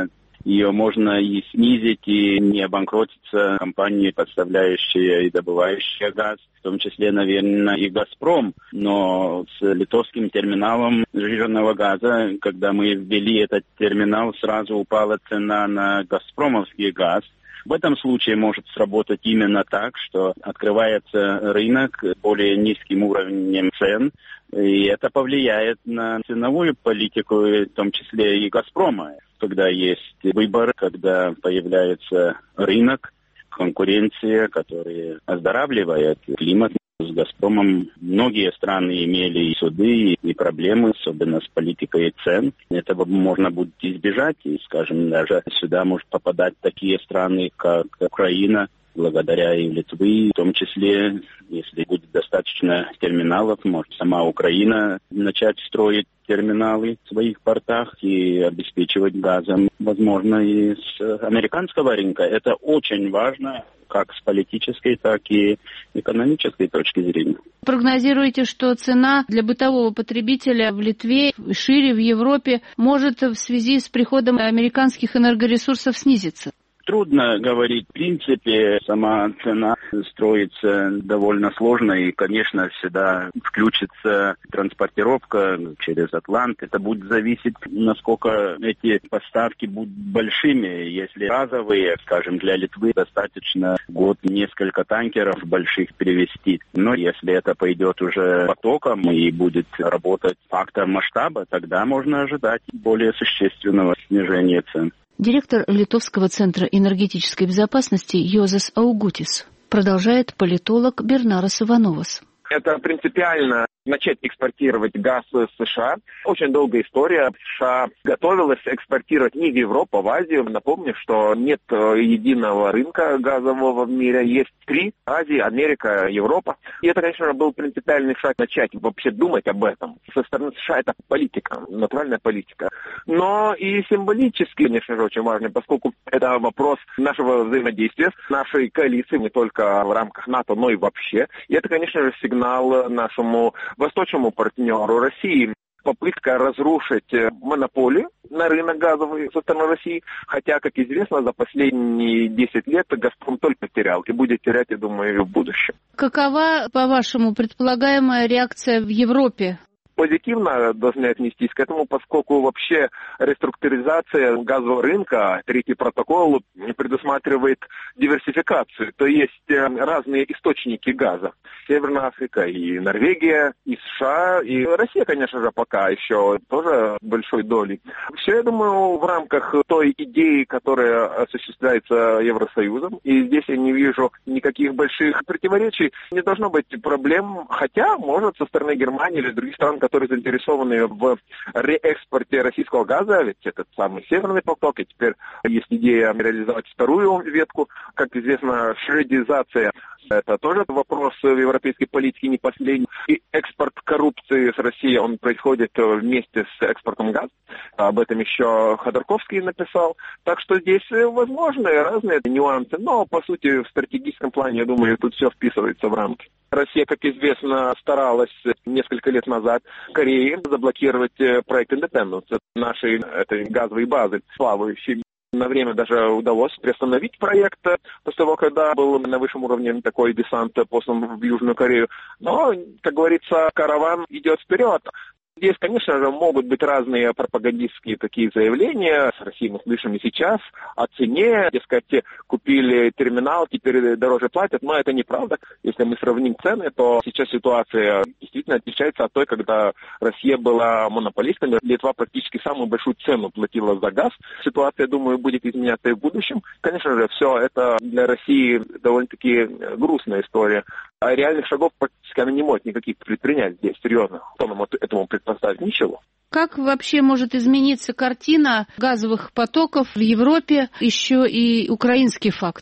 ее можно и снизить, и не обанкротиться компании, поставляющие и добывающие газ, в том числе, наверное, и «Газпром». Но с литовским терминалом жиженного газа, когда мы ввели этот терминал, сразу упала цена на «Газпромовский» газ. В этом случае может сработать именно так, что открывается рынок более низким уровнем цен, и это повлияет на ценовую политику, в том числе и «Газпрома». Когда есть выбор, когда появляется рынок, конкуренция, которая оздоравливает климат. С «Газпромом» многие страны имели и суды, и проблемы, особенно с политикой цен. Этого можно будет избежать, и, скажем, даже сюда может попадать такие страны, как Украина, благодаря и Литвы, в том числе, если будет достаточно терминалов, может сама Украина начать строить терминалы в своих портах и обеспечивать газом, возможно, и с американского рынка. Это очень важно, как с политической, так и экономической точки зрения. Прогнозируете, что цена для бытового потребителя в Литве, шире в Европе, может в связи с приходом американских энергоресурсов снизиться? Трудно говорить. В принципе, сама цена строится довольно сложно, и, конечно, всегда включится транспортировка через Атлант. Это будет зависеть, насколько эти поставки будут большими. Если разовые, скажем, для Литвы достаточно год несколько танкеров больших перевезти. Но если это пойдет уже потоком и будет работать фактор масштаба, тогда можно ожидать более существенного снижения цен. Директор Литовского центра энергетической безопасности Йозас Аугутис. Продолжает политолог Бернарас Ивановас. Это принципиально начать экспортировать газ из США. Очень долгая история. США готовилась экспортировать не в Европу, а в Азию. Напомню, что нет единого рынка газового в мире. Есть 3: Азия, Америка, Европа. И это, конечно, был принципиальный шаг начать вообще думать об этом. Со стороны США это политика, натуральная политика. Но и символически, конечно же, очень важно, поскольку это вопрос нашего взаимодействия с нашей коалицией, не только в рамках НАТО, но и вообще. И это, конечно же, сигнал нашему восточному партнеру России. Попытка разрушить монополию на рынок газовый со стороны России, хотя, как известно, за последние 10 лет «Газпром» только терял и будет терять, я думаю, и в будущем. Какова, по-вашему, предполагаемая реакция в Европе? Позитивно должны отнестись к этому, поскольку вообще реструктуризация газового рынка, 3-й протокол, предусматривает диверсификацию, то есть разные источники газа. Северная Африка, и Норвегия, и США, и Россия, конечно же, пока еще тоже большой долей. Все, я думаю, в рамках той идеи, которая осуществляется Евросоюзом, и здесь я не вижу никаких больших противоречий, не должно быть проблем, хотя, может, со стороны Германии или других стран, которые заинтересованы в реэкспорте российского газа, ведь этот самый Северный поток, и теперь есть идея реализовать вторую ветку. Как известно, шредизация – это тоже вопрос в европейской политике не последний. И экспорт коррупции с Россией, он происходит вместе с экспортом газа. Об этом еще Ходорковский написал. Так что здесь возможны разные нюансы, но, по сути, в стратегическом плане, я думаю, тут все вписывается в рамки. Россия, как известно, старалась несколько лет назад в Корее заблокировать проект Independence нашей этой газовой базы, плавающей. На время даже удалось приостановить проект после того, когда был на высшем уровне такой десант послан в Южную Корею. Но, как говорится, караван идет вперед. Здесь, конечно же, могут быть разные пропагандистские такие заявления. С Россией мы слышим и сейчас о цене. Дескать, купили терминал, теперь дороже платят. Но это неправда. Если мы сравним цены, то сейчас ситуация действительно отличается от той, когда Россия была монополистом. Литва практически самую большую цену платила за газ. Ситуация, думаю, будет изменяться и в будущем. Конечно же, все это для России довольно-таки грустная история. А реальных шагов практически она не может никаких предпринять здесь, серьезно. Кто нам этому предпоставить? Ничего. Как вообще может измениться картина газовых потоков в Европе, еще и украинский фактор?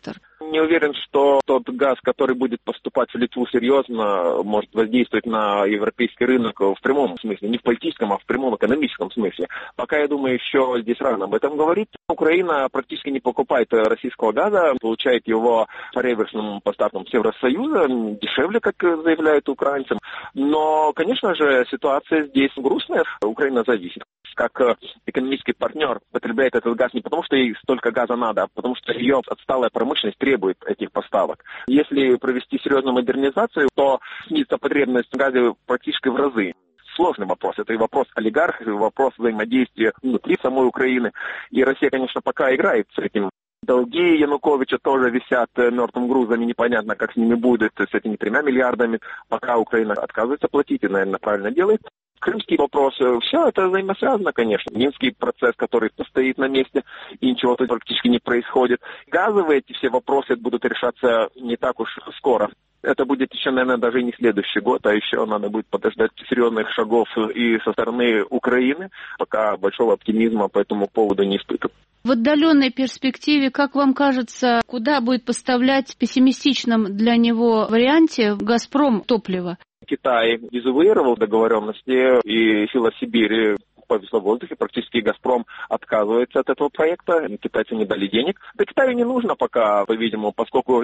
Не уверен, что тот газ, который будет поступать в Литву, серьезно может воздействовать на европейский рынок в прямом смысле. Не в политическом, а в прямом экономическом смысле. Пока, я думаю, еще здесь рано об этом говорить. Украина практически не покупает российского газа, получает его по реверсным поставкам с Евросоюза, дешевле, как заявляют украинцам. Но, конечно же, ситуация здесь грустная. Украина зависит. Как экономический партнер потребляет этот газ не потому, что ей столько газа надо, а потому что ее отсталая промышленность требует этих поставок. Если провести серьезную модернизацию, то снизится потребность в газе практически в разы. Сложный вопрос. Это и вопрос олигархов, и вопрос взаимодействия внутри самой Украины. И Россия, конечно, пока играет с этим. Долги Януковича тоже висят мертвым грузом, и непонятно, как с ними будет, с этими 3 миллиардами, пока Украина отказывается платить и, наверное, правильно делает. Крымский вопрос, все это взаимосвязано, конечно. Минский процесс, который стоит на месте, и ничего тут практически не происходит. Газовые эти все вопросы будут решаться не так уж скоро. Это будет еще, наверное, даже и не следующий год, а еще надо будет подождать серьезных шагов и со стороны Украины, пока большого оптимизма по этому поводу не испытывают. В отдаленной перспективе, как вам кажется, куда будет поставлять в пессимистичном для него варианте «Газпром» топливо? Китай дезавуировал договоренности, и сила Сибири повисла в воздухе. Практически «Газпром» отказывается от этого проекта. Китайцы не дали денег. Да Китаю не нужно пока, по-видимому, поскольку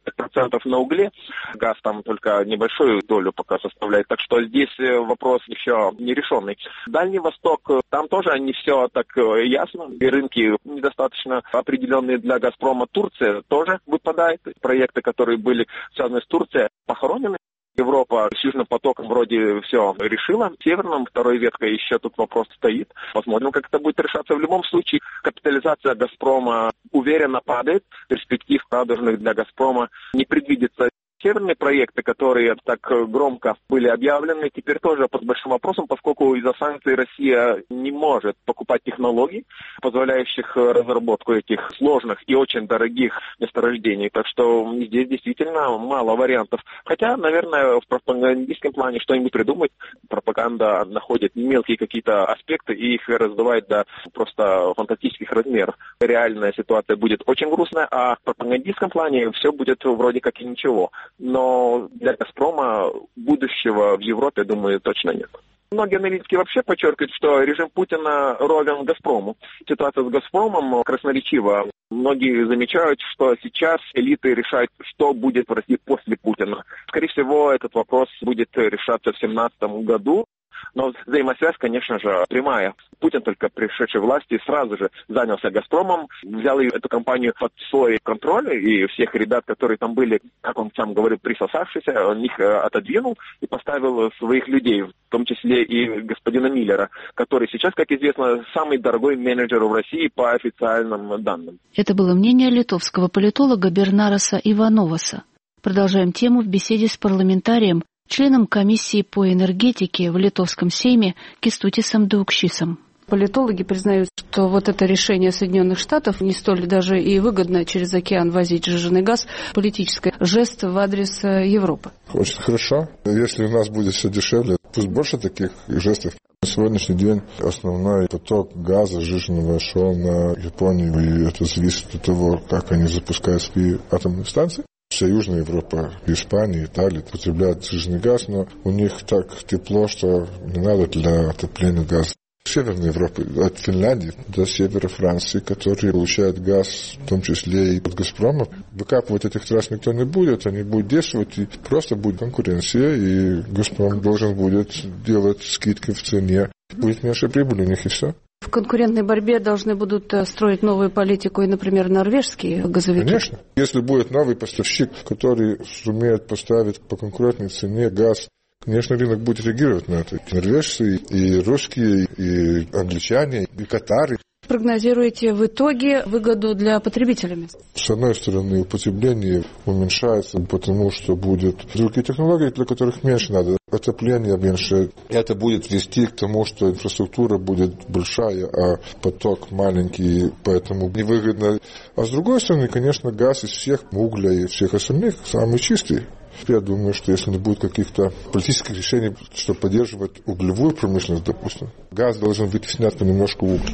95% на угле. Газ там только небольшую долю пока составляет. Так что здесь вопрос еще нерешенный. Дальний Восток, там тоже не все так ясно. И рынки недостаточно определенные для «Газпрома». Турция тоже выпадает. Проекты, которые были связаны с Турцией, похоронены. Европа с Южным потоком вроде все решила. Северным второй веткой еще тут вопрос стоит. Посмотрим, как это будет решаться. В любом случае, капитализация «Газпрома» уверенно падает. Перспектив радужных для «Газпрома» не предвидится. Северные проекты, которые так громко были объявлены, теперь тоже под большим вопросом, поскольку из-за санкций Россия не может покупать технологий, позволяющих разработку этих сложных и очень дорогих месторождений. Так что здесь действительно мало вариантов. Хотя, наверное, в пропагандистском плане что-нибудь придумать. Пропаганда находит мелкие какие-то аспекты и их раздувает до просто фантастических размеров. Реальная ситуация будет очень грустная, а в пропагандистском плане все будет вроде как и ничего. Но для «Газпрома» будущего в Европе, думаю, точно нет. Многие аналитики вообще подчеркивают, что режим Путина ровен «Газпрому». Ситуация с «Газпромом» красноречива. Многие замечают, что сейчас элиты решают, что будет в России после Путина. Скорее всего, этот вопрос будет решаться в 2017 году. Но взаимосвязь, конечно же, прямая. Путин, только пришедший к власти, сразу же занялся «Газпромом», взял эту компанию под свой контроль, и всех ребят, которые там были, как он сам говорит, присосавшиеся, он их отодвинул и поставил своих людей, в том числе и господина Миллера, который сейчас, как известно, самый дорогой менеджер в России по официальным данным. Это было мнение литовского политолога Бернараса Ивановаса. Продолжаем тему в беседе с парламентарием, членом комиссии по энергетике в Литовском Сейме Кестутисом Даукшисом. Политологи признают, что вот это решение Соединенных Штатов не столь даже и выгодно через океан возить сжиженный газ, политический жест в адрес Европы. Очень хорошо. Если у нас будет все дешевле, пусть больше таких жестов. На сегодняшний день основной поток газа сжиженного шел на Японию, и это зависит от того, как они запускают свои атомные станции. Вся Южная Европа, Испания, Италия потребляют сжиженный газ, но у них так тепло, что не надо для отопления газа. Северной Европы, от Финляндии до севера Франции, которые получают газ, в том числе и от «Газпрома». Выкапывать этих трасс никто не будет, они будут действовать, и просто будет конкуренция, и «Газпром» должен будет делать скидки в цене. Будет меньше прибыли у них, и все. В конкурентной борьбе должны будут строить новую политику и, например, норвежские газовики? Конечно. Если будет новый поставщик, который сумеет поставить по конкурентной цене газ, конечно, рынок будет реагировать на это. Норвежцы, и русские, и англичане, и катары. Прогнозируете в итоге выгоду для потребителей? С одной стороны, потребление уменьшается, потому что будут другие технологии, для которых меньше надо. Отопление меньше. Это будет вести к тому, что инфраструктура будет большая, а поток маленький, поэтому невыгодно. А с другой стороны, конечно, газ из всех угля и всех остальных самый чистый. Я думаю, что если не будет каких-то политических решений, чтобы поддерживать углевую промышленность, допустим, газ должен вытеснять понемножку уголь.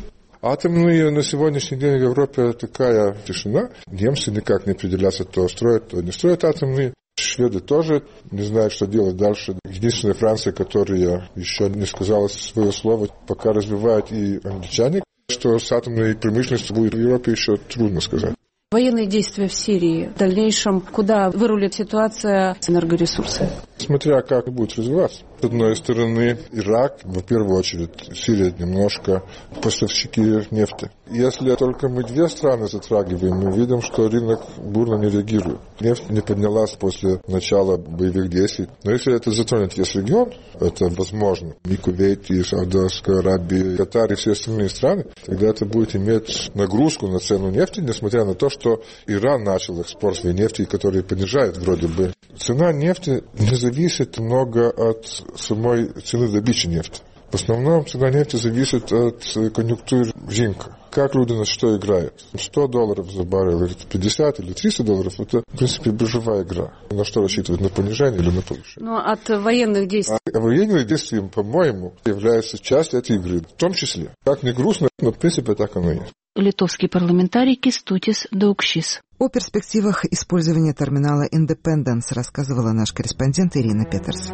Атомные на сегодняшний день в Европе такая тишина. Немцы никак не определятся, то строят, то не строят атомные. Шведы тоже не знают, что делать дальше. Единственная Франция, которая еще не сказала свое слово, пока развивают и англичане, что с атомной промышленностью будет в Европе, еще трудно сказать. Военные действия в Сирии. В дальнейшем куда вырулит ситуация с энергоресурсами? Смотря как будет развиваться. С одной стороны, Ирак, в первую очередь, Сирия немножко поставщики нефти. Если только мы две страны затрагиваем, мы видим, что рынок бурно не реагирует. Нефть не поднялась после начала боевых действий. Но если это затронет весь регион, это возможно. И Кувейт, и Саудовская Аравия, и Катар, и все остальные страны, тогда это будет иметь нагрузку на цену нефти, несмотря на то, что Иран начал экспорт своей нефти, который понижает вроде бы. Цена нефти не зависит много от самой цены добычи нефти. В основном цена нефти зависит от конъюнктуры рынка. Как люди на что играют. $100 за баррель, или 50, или $300, это, в принципе, биржевая игра. На что рассчитывать, на понижение или на повышение. Но от военных действий? А военные действия, по-моему, являются частью этой игры. В том числе. Как ни грустно, но, в принципе, так оно и есть. Литовский парламентарий Кестутис Даукшис. О перспективах использования терминала Independence рассказывала наш корреспондент Ирина Петерс.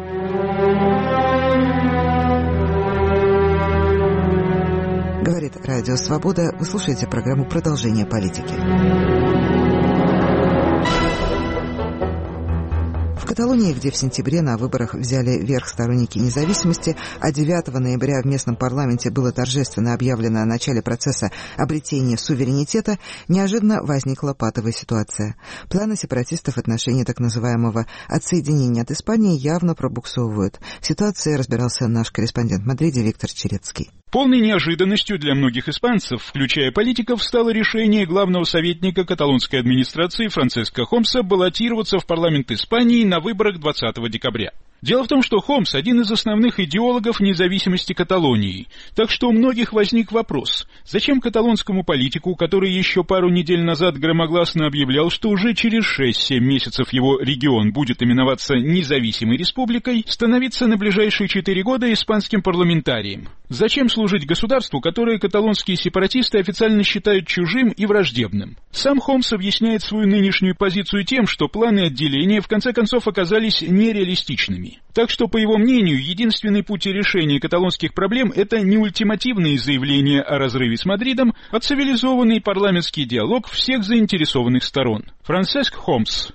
Говорит Радио Свобода. Вы слушаете программу «Продолжение политики». В Каталонии, где в сентябре на выборах взяли верх сторонники независимости, а 9 ноября в местном парламенте было торжественно объявлено о начале процесса обретения суверенитета, неожиданно возникла патовая ситуация. Планы сепаратистов в отношении так называемого отсоединения от Испании явно пробуксовывают. В ситуации разбирался наш корреспондент в Мадриде Виктор Черецкий. Полной неожиданностью для многих испанцев, включая политиков, стало решение главного советника каталонской администрации Франциско Хомса баллотироваться в парламент Испании на выборах 20 декабря. Дело в том, что Хомс – один из основных идеологов независимости Каталонии, так что у многих возник вопрос, зачем каталонскому политику, который еще пару недель назад громогласно объявлял, что уже через 6-7 месяцев его регион будет именоваться независимой республикой, становиться на ближайшие 4 года испанским парламентарием? Зачем служить государству, которое каталонские сепаратисты официально считают чужим и враждебным? Сам Хомс объясняет свою нынешнюю позицию тем, что планы отделения в конце концов оказались нереалистичными. Так что, по его мнению, единственный путь решения каталонских проблем – это не ультимативные заявления о разрыве с Мадридом, а цивилизованный парламентский диалог всех заинтересованных сторон. Франциско Хомс.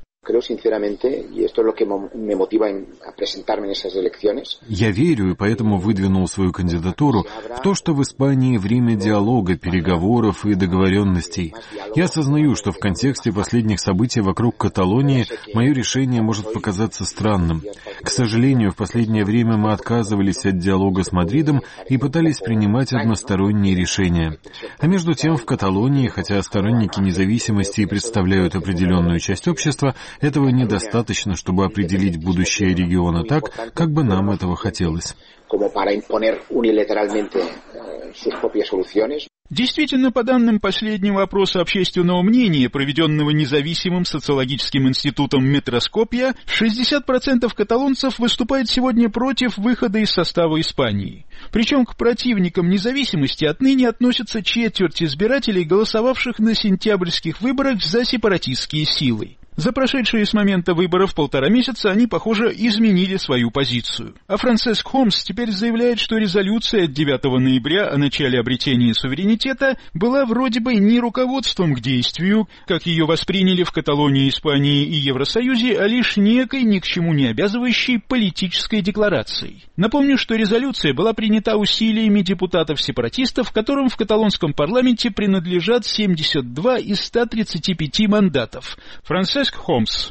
Я верю, и поэтому выдвинул свою кандидатуру в то, что в Испании время диалога, переговоров и договоренностей. Я осознаю, что в контексте последних событий вокруг Каталонии мое решение может показаться странным. К сожалению, в последнее время мы отказывались от диалога с Мадридом и пытались принимать односторонние решения. А между тем в Каталонии, хотя сторонники независимости и представляют определенную часть общества, этого недостаточно, чтобы определить будущее региона так, как бы нам этого хотелось. Действительно, по данным последнего опроса общественного мнения, проведенного независимым социологическим институтом Метроскопия, 60% каталонцев выступают сегодня против выхода из состава Испании. Причем к противникам независимости отныне относятся четверть избирателей, голосовавших на сентябрьских выборах за сепаратистские силы. За прошедшие с момента выборов 1,5 месяца они, похоже, изменили свою позицию. А Франциско Хомс теперь заявляет, что резолюция от 9 ноября о начале обретения суверенитета была вроде бы не руководством к действию, как ее восприняли в Каталонии, Испании и Евросоюзе, а лишь некой ни к чему не обязывающей политической декларацией. Напомню, что резолюция была принята усилиями депутатов-сепаратистов, которым в каталонском парламенте принадлежат 72 из 135 мандатов. Франциско Хомс.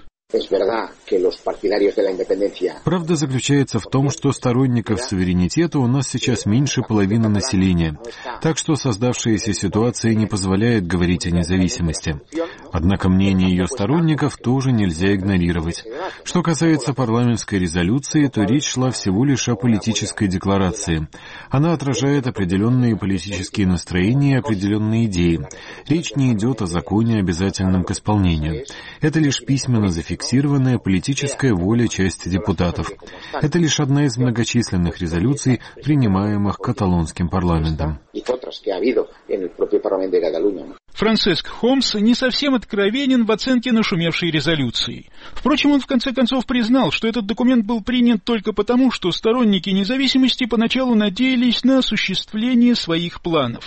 Правда заключается в том, что сторонников суверенитета у нас сейчас меньше половины населения, так что создавшаяся ситуация не позволяет говорить о независимости. Однако мнение ее сторонников тоже нельзя игнорировать. Что касается парламентской резолюции, то речь шла всего лишь о политической декларации. Она отражает определенные политические настроения и определенные идеи. Речь не идет о законе, обязательном к исполнению. Это лишь письменно зафиксированная политическая воля части депутатов. Это лишь одна из многочисленных резолюций, принимаемых каталонским парламентом. Франциск Хомс не совсем откровенен в оценке нашумевшей резолюции. Впрочем, он в конце концов признал, что этот документ был принят только потому, что сторонники независимости поначалу надеялись на осуществление своих планов.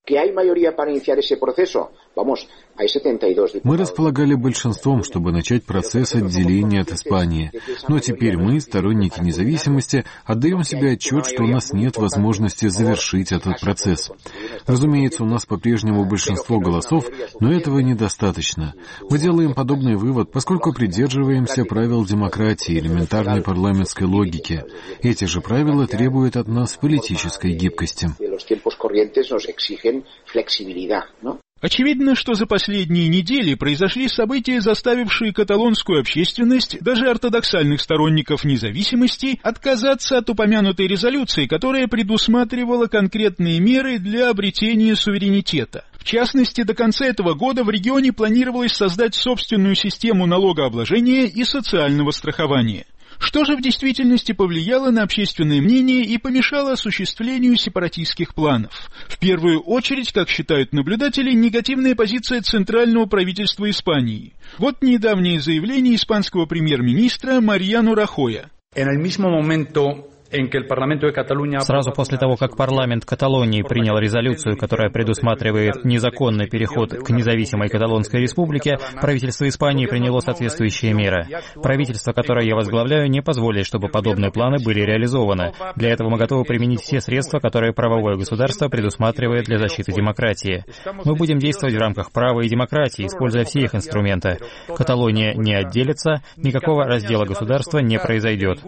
Мы располагали большинством, чтобы начать процесс отделения от Испании. Но теперь мы, сторонники независимости, отдаем себе отчет, что у нас нет возможности завершить этот процесс. Разумеется, у нас по-прежнему большинство голосов, но этого недостаточно. Мы делаем подобный вывод, поскольку придерживаемся правил демократии, элементарной парламентской логики. Эти же правила требуют от нас политической гибкости. Очевидно, что за последние недели произошли события, заставившие каталонскую общественность, даже ортодоксальных сторонников независимости, отказаться от упомянутой резолюции, которая предусматривала конкретные меры для обретения суверенитета. В частности, до конца этого года в регионе планировалось создать собственную систему налогообложения и социального страхования. Что же в действительности повлияло на общественное мнение и помешало осуществлению сепаратистских планов? В первую очередь, как считают наблюдатели, негативная позиция центрального правительства Испании. Вот недавнее заявление испанского премьер-министра Мариано Рахоя. Сразу после того, как парламент Каталонии принял резолюцию, которая предусматривает незаконный переход к независимой Каталонской республике, правительство Испании приняло соответствующие меры. Правительство, которое я возглавляю, не позволит, чтобы подобные планы были реализованы. Для этого мы готовы применить все средства, которые правовое государство предусматривает для защиты демократии. Мы будем действовать в рамках права и демократии, используя все их инструменты. Каталония не отделится, никакого раздела государства не произойдет.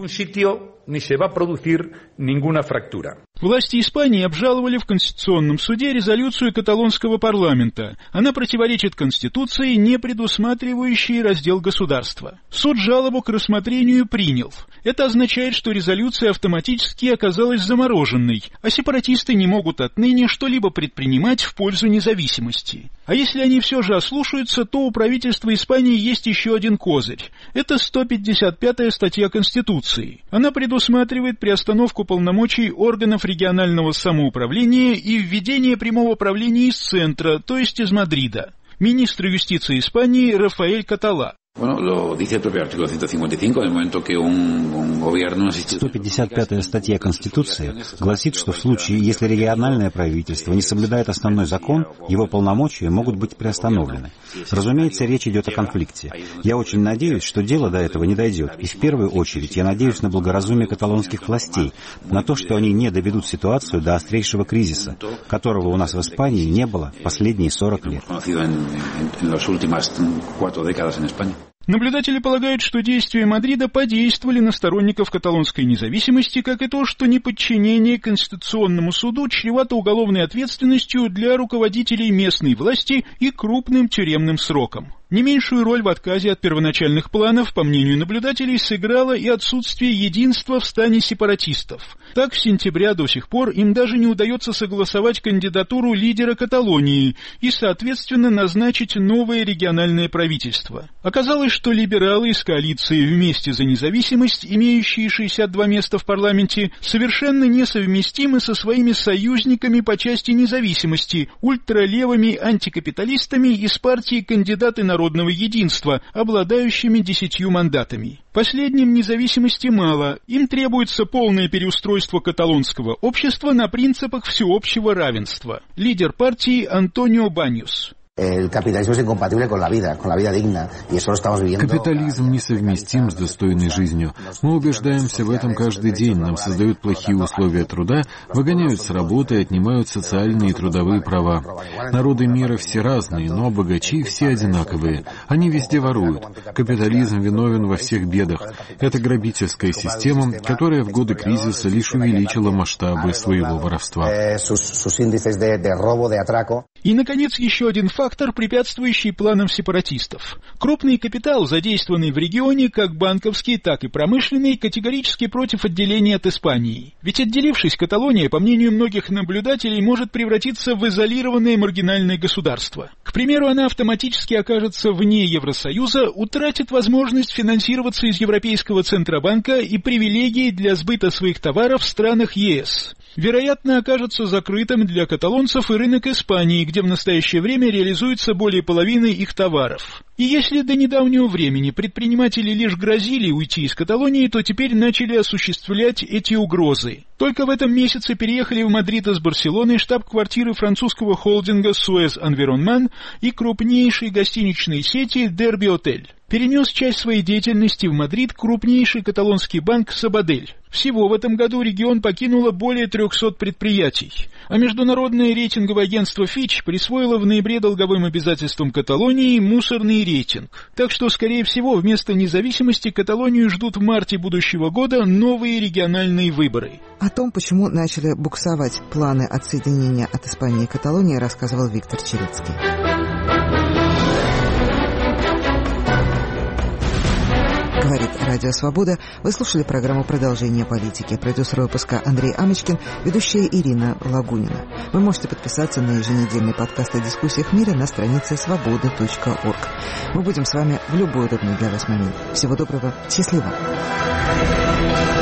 Власти Испании обжаловали в Конституционном суде резолюцию каталонского парламента. Она противоречит Конституции, не предусматривающей раздел государства. Суд жалобу к рассмотрению принял. Это означает, что резолюция автоматически оказалась замороженной, а сепаратисты не могут отныне что-либо предпринимать в пользу независимости. А если они все же ослушаются, то у правительства Испании есть еще один козырь. Это 155-я статья Конституции. Она предусматривает приостановку полномочий органов регионального самоуправления и введение прямого правления из центра, то есть из Мадрида. Министр юстиции Испании Рафаэль Катала. 155-я статья Конституции гласит, что в случае, если региональное правительство не соблюдает основной закон, его полномочия могут быть приостановлены. Разумеется, речь идет о конфликте. Я очень надеюсь, что дело до этого не дойдет. И в первую очередь я надеюсь на благоразумие каталонских властей, на то, что они не доведут ситуацию до острейшего кризиса, которого у нас в Испании не было последние 40 лет. Наблюдатели полагают, что действия Мадрида подействовали на сторонников каталонской независимости, как и то, что неподчинение Конституционному суду чревато уголовной ответственностью для руководителей местной власти и крупным тюремным сроком. Не меньшую роль в отказе от первоначальных планов, по мнению наблюдателей, сыграло и отсутствие единства в стане сепаратистов. Так, в сентябре до сих пор им даже не удается согласовать кандидатуру лидера Каталонии и, соответственно, назначить новое региональное правительство. Оказалось, что либералы из коалиции «Вместе за независимость», имеющие 62 места в парламенте, совершенно несовместимы со своими союзниками по части независимости, ультралевыми антикапиталистами из партии «Кандидаты народного единства», обладающими 10 мандатами. Последним независимости мало, им требуется полное переустройство каталонского общества на принципах всеобщего равенства. Лидер партии Антонио Баньос. Капитализм несовместим с достойной жизнью. Мы убеждаемся в этом каждый день. Нам создают плохие условия труда, выгоняют с работы и отнимают социальные и трудовые права. Народы мира все разные, но богачи все одинаковые. Они везде воруют. Капитализм виновен во всех бедах. Это грабительская система, которая в годы кризиса лишь увеличила масштабы своего воровства. И, наконец, еще один фактор, препятствующий планам сепаратистов. Крупный капитал, задействованный в регионе, как банковский, так и промышленный, категорически против отделения от Испании. Ведь отделившись, Каталония, по мнению многих наблюдателей, может превратиться в изолированное маргинальное государство. К примеру, она автоматически окажется вне Евросоюза, утратит возможность финансироваться из Европейского Центробанка и привилегии для сбыта своих товаров в странах ЕС. Вероятно, окажется закрытым для каталонцев и рынок Испании, где в настоящее время реализуется более половины их товаров. И если до недавнего времени предприниматели лишь грозили уйти из Каталонии, то теперь начали осуществлять эти угрозы. Только в этом месяце переехали в Мадрид из Барселоны штаб-квартиры французского холдинга Suez Environnement и крупнейшей гостиничной сети Derby Hotel. Перенес часть своей деятельности в Мадрид крупнейший каталонский банк Сабадель. Всего в этом году регион покинуло более 300 предприятий. А международное рейтинговое агентство Fitch присвоило в ноябре долговым обязательствам Каталонии мусорный рейтинг. Так что, скорее всего, вместо независимости Каталонию ждут в марте будущего года новые региональные выборы. О том, почему начали буксовать планы отсоединения от Испании и Каталонии, рассказывал Виктор Черецкий. Говорит Радио Свобода. Вы слушали программу «Продолжение политики». Продюсер выпуска Андрей Амочкин, ведущая Ирина Лагунина. Вы можете подписаться на еженедельный подкаст о дискуссиях в мире на странице свобода.орг. Мы будем с вами в любой удобный для вас момент. Всего доброго, счастливо.